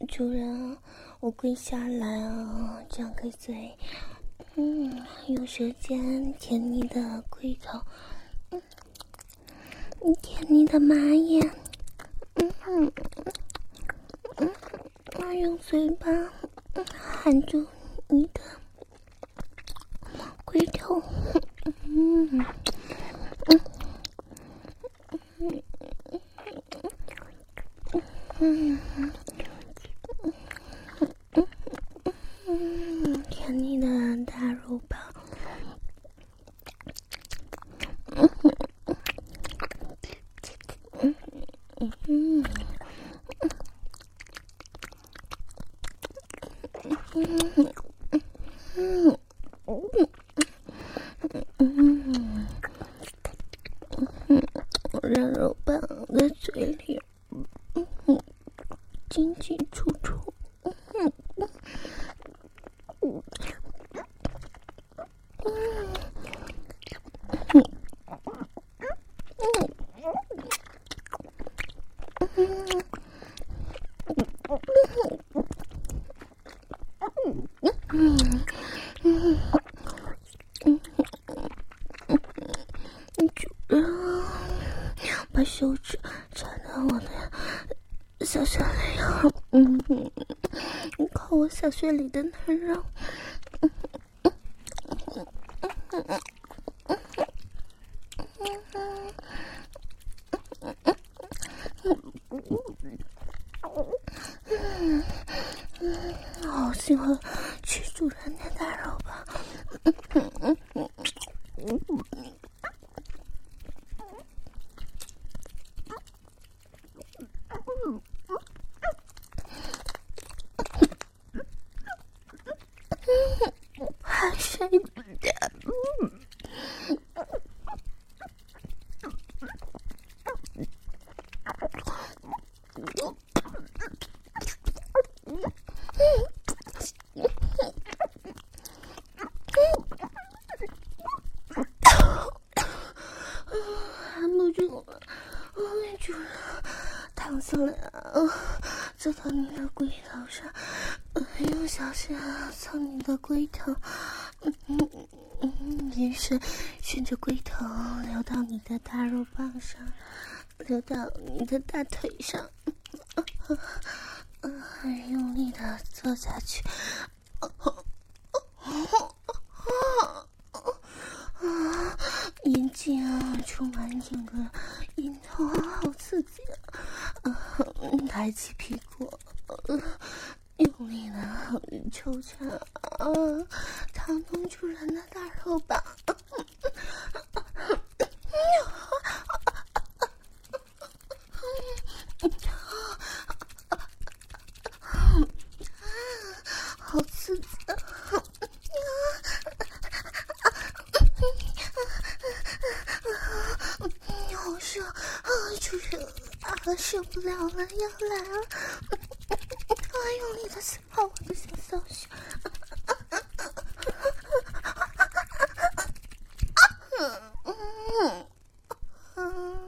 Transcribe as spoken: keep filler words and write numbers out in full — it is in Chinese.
主人，我跪下来啊，张开嘴，嗯，用舌尖舔你的龟头，嗯，舔你的马眼，嗯嗯嗯，我用嘴巴含住你的龟头，嗯嗯嗯嗯嗯，舔你的大肉棒，嗯嗯嗯嗯嗯嗯嗯，让肉棒在嘴里嗯进进出出，嗯嗯嗯主人，把手指插到我的小穴里啊，嗯，靠我小穴里的嫩肉，好喜欢吃主人的大肉吧，还谁的？含不住了，哎，主人，躺下来啊，坐到你的龟头上，用小穴蹭你的龟头，嗯嗯嗯，于是顺着龟头流到你的大肉棒上，流到你的大腿上，嗯，很用力的坐下去，眼睛啊充满整个阴头，好刺激啊！嗯，抬起屁股，呃、用力的抽插啊，掏动主人的大肉棒。好刺激啊！好爽啊！主人啊，受不了了，要来了！啊，用力的撕破我的小